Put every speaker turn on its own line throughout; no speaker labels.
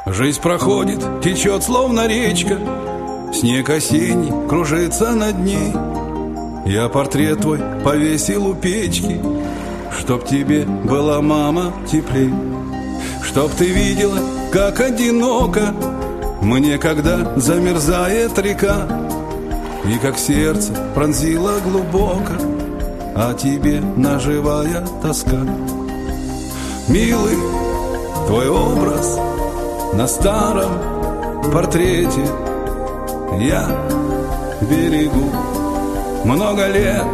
Жизнь проходит, течет словно речка, снег осенний кружится над ней. Я портрет твой повесил у печки, чтоб тебе была, мама, теплей. Чтоб ты видела, как одиноко мне, когда замерзает река, и как сердце пронзило глубоко о тебе наживая тоска. Милый твой образ на старом портрете я берегу много лет.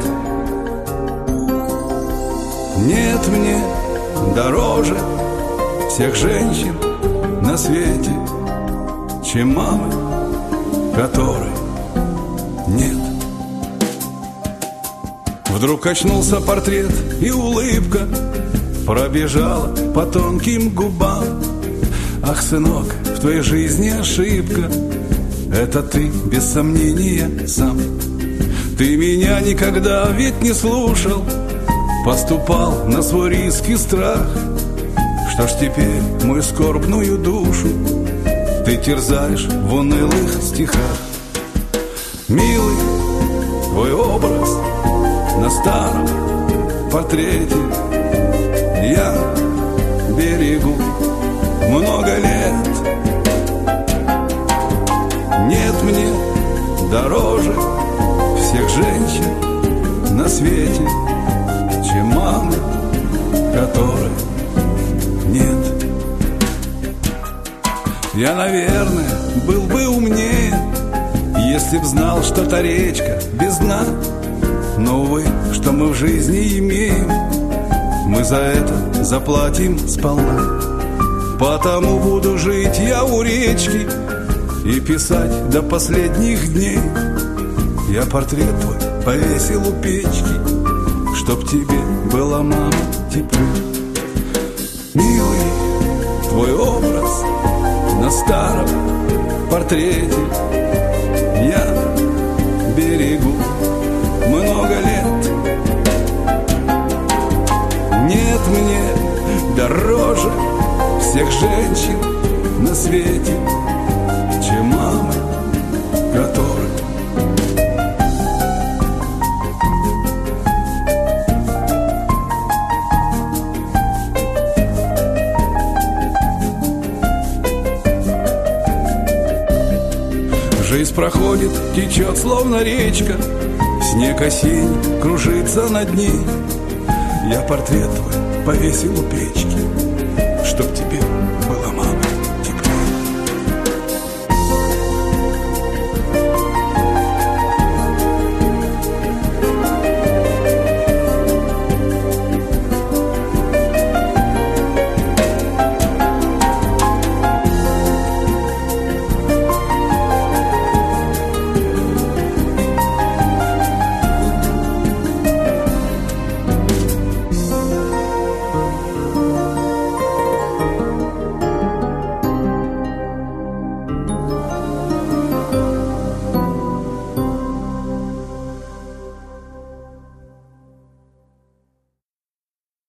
Нет мне дороже всех женщин на свете, чем мамы, которой нет. Вдруг очнулся портрет, и улыбка пробежала по тонким губам. Ах, сынок, в твоей жизни ошибка, это ты, без сомнения, сам. Ты меня никогда ведь не слушал, поступал на свой риск и страх. Что ж теперь мою скорбную душу ты терзаешь в унылых стихах? Милый твой образ на старом портрете я берегу много лет. Нет мне дороже всех женщин на свете, чем мамы, которой нет. Я, наверное, был бы умнее, если б знал, что та речка без дна. Но, увы, что мы в жизни имеем, мы за это заплатим сполна. Потому буду жить я у речки и писать до последних дней. Я портрет твой повесил у печки, чтоб тебе была, мама, теплей. Милый твой образ на старом портрете я берегу много лет. Нет мне дороже всех женщин на свете, чем мама, которой жизнь проходит, течет словно речка, снег осенний кружится над ней. Я портрет твой повесил у печки, чтоб тебе